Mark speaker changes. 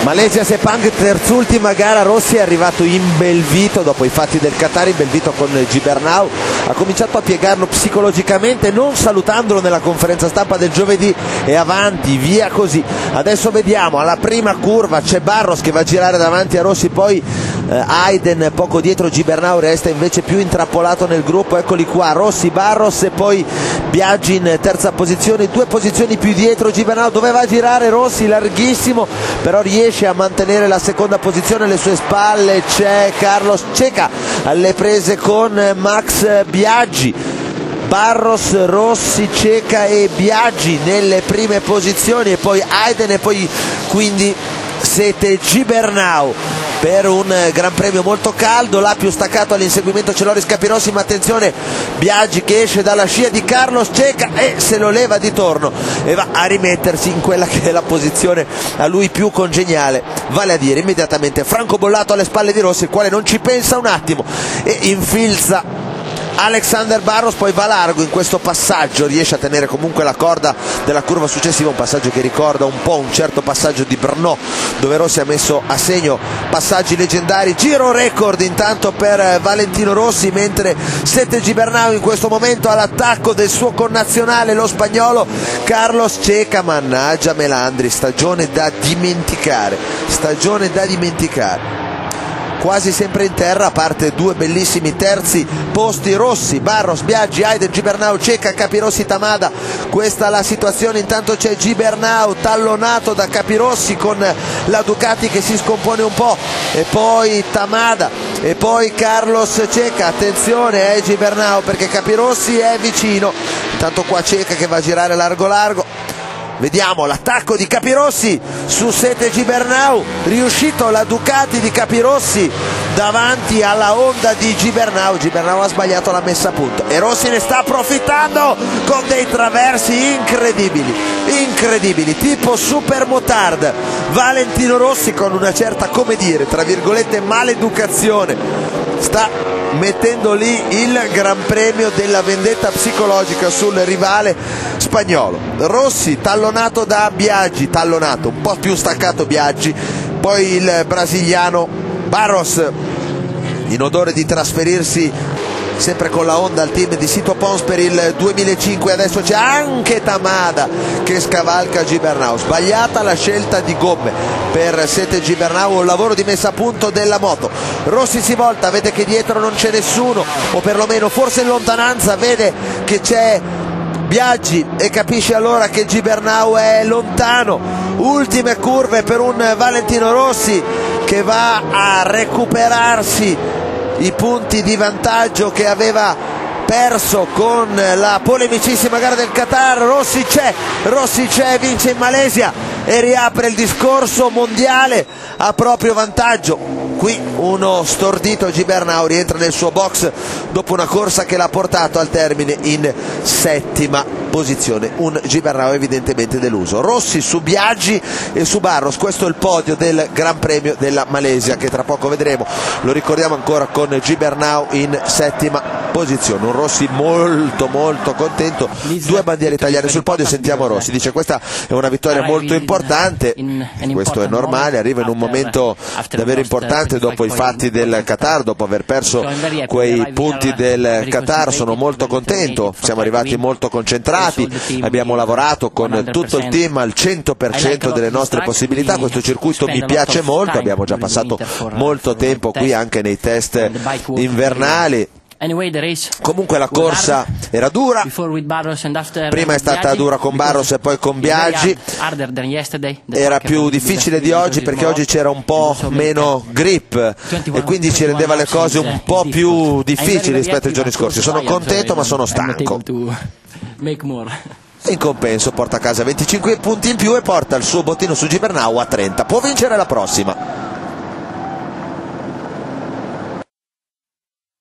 Speaker 1: Malesia Sepang, terzultima gara. Rossi è arrivato imbelvito dopo i fatti del Qatar, imbelvito con Gibernau, ha cominciato a piegarlo psicologicamente, non salutandolo nella conferenza stampa del giovedì, e avanti, via così. Adesso vediamo, alla prima curva c'è Barros che va a girare davanti a Rossi, poi Hayden poco dietro, Gibernau resta invece più intrappolato nel gruppo. Eccoli qua, Rossi, Barros e poi Biaggi in terza posizione, 2 posizioni più dietro Gibernau. Doveva girare Rossi larghissimo, però riesce a mantenere la seconda posizione alle sue spalle. C'è Carlos Checa alle prese con Max Biaggi. Barros, Rossi, Checa e Biaggi nelle prime posizioni, e poi Hayden e poi quindi Sete Gibernau per un Gran Premio molto caldo. Là più staccato all'inseguimento c'è Loris Capirossi, ma attenzione, Biaggi che esce dalla scia di Carlos Checa e se lo leva di torno e va a rimettersi in quella che è la posizione a lui più congeniale, vale a dire immediatamente Franco Bollato alle spalle di Rossi, il quale non ci pensa un attimo e infilza Alexander Barros, poi va largo in questo passaggio, riesce a tenere comunque la corda della curva successiva, un passaggio che ricorda un po' un certo passaggio di Brno dove Rossi ha messo a segno passaggi leggendari. Giro record intanto per Valentino Rossi, mentre Sete Gibernau in questo momento all'attacco del suo connazionale, lo spagnolo Carlos Checa. Mannaggia Melandri, stagione da dimenticare, quasi sempre in terra, a parte 2 bellissimi terzi posti. Rossi, Barros, Biaggi, Hayden, Gibernau, Checa, Capirossi, Tamada. Questa è la situazione. Intanto c'è Gibernau tallonato da Capirossi con la Ducati che si scompone un po', e poi Tamada e poi Carlos Checa. Attenzione Gibernau, perché Capirossi è vicino. Intanto qua Checa che va a girare largo. Vediamo l'attacco di Capirossi su Sete Gibernau, riuscito la Ducati di Capirossi davanti alla Honda di Gibernau. Gibernau ha sbagliato la messa a punto e Rossi ne sta approfittando con dei traversi incredibili, tipo super motard. Valentino Rossi, con una certa, come dire, tra virgolette, maleducazione, sta mettendo lì il Gran Premio della vendetta psicologica sul rivale spagnolo. Rossi tallonato da Biaggi, un po' più staccato Biaggi, poi il brasiliano Barros in odore di trasferirsi sempre con la Honda al team di Sito Pons per il 2005. Adesso c'è anche Tamada che scavalca Gibernau. Sbagliata la scelta di gomme per Sete Gibernau, un lavoro di messa a punto della moto. Rossi si volta, vede che dietro non c'è nessuno, o perlomeno forse in lontananza vede che c'è Biaggi e capisce allora che Gibernau è lontano. Ultime curve per un Valentino Rossi che va a recuperarsi i punti di vantaggio che aveva perso con la polemicissima gara del Qatar. Rossi c'è, vince in Malesia e riapre il discorso mondiale a proprio vantaggio. Qui uno stordito Gibernau rientra nel suo box dopo una corsa che l'ha portato al termine in 7ª posizione. Un Gibernau evidentemente deluso. Rossi su Biaggi e su Barros, questo è il podio del Gran Premio della Malesia che tra poco vedremo. Lo ricordiamo ancora con Gibernau in 7ª posizione. Un Rossi molto contento, 2 bandiere italiane sul podio. Sentiamo Rossi, dice: questa è una vittoria molto importante, questo è normale, arriva in un momento davvero importante dopo i fatti del Qatar, dopo aver perso quei punti del Qatar. Sono molto contento, siamo arrivati molto concentrati, abbiamo lavorato con tutto il team al 100% delle nostre possibilità. Questo circuito mi piace molto, abbiamo già passato molto tempo qui anche nei test invernali. Comunque la corsa era dura, prima è stata dura con Barros e poi con Biaggi, era più difficile di oggi perché oggi c'era un po' meno grip e quindi ci rendeva le cose un po' più difficili rispetto ai giorni scorsi. Sono contento ma sono stanco. In compenso porta a casa 25 punti in più e porta il suo bottino su Gibernau a 30. Può vincere la prossima.